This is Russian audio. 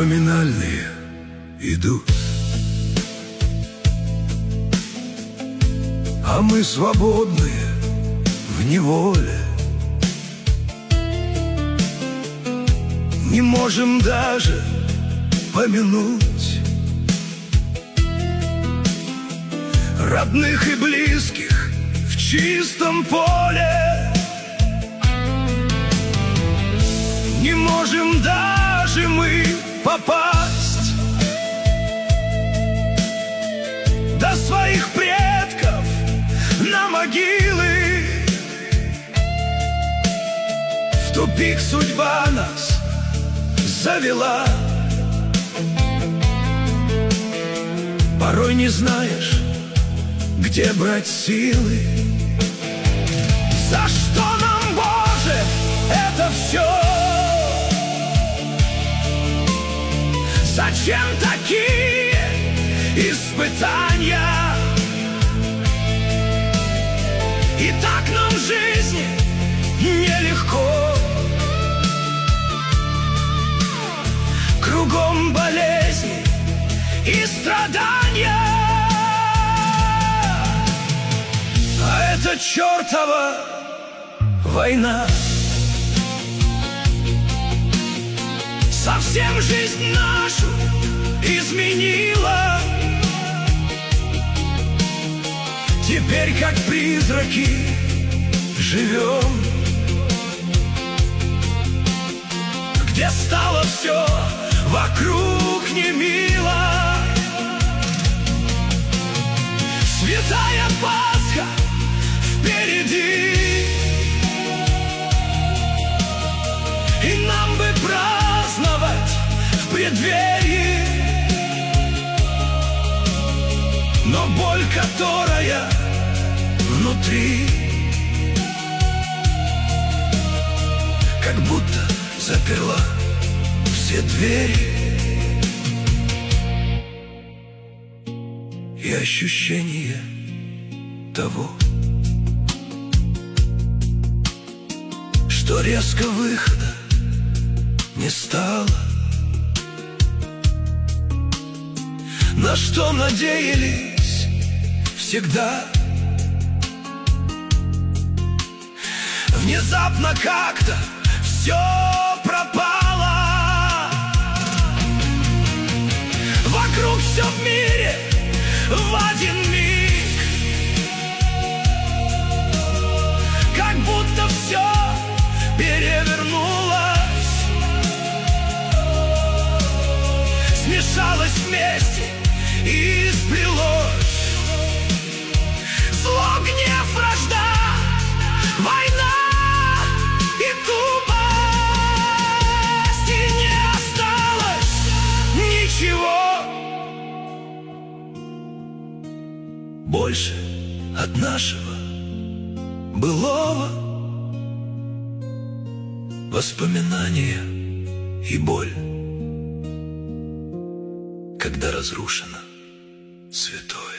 поминальные идут, а мы свободные в неволе. Не можем даже помянуть родных и близких в чистом поле. Не можем даже мы попасть до своих предков на могилы. В тупик судьба нас завела. Порой не знаешь, где брать силы. За что нам, Боже, это все? Зачем такие испытания? И так нам в жизни нелегко. Кругом болезни и страдания, а это чертова война. Совсем жизнь нашу изменила. Теперь как призраки живем, где стало все вокруг немило. Святая Пасха впереди, и нам бы праздновать в преддверии. Но боль, которая внутри, как будто заперла все двери. И ощущение того, что резко выхода не стало. На что надеялись всегда, внезапно как-то все пропало. Вокруг все в мире в один миг, как будто все перевернулось, смешалось вместе и сплелось. Зло, гнев, вражда, война и тупость, и не осталось ничего больше от нашего былого. Воспоминания и боль, когда разрушено святое.